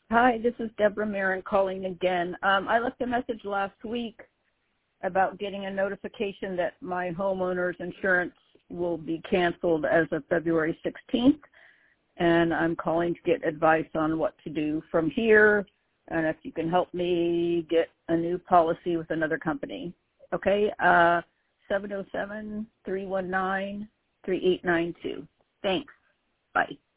Hi, this is Deborah Marin calling again. I left a message last week about getting a notification that my homeowner's insurance will be canceled as of February 16th, and I'm calling to get advice on what to do from here, and if you can help me get a new policy with another company. Okay, 707-319-3892. Thanks. Bye.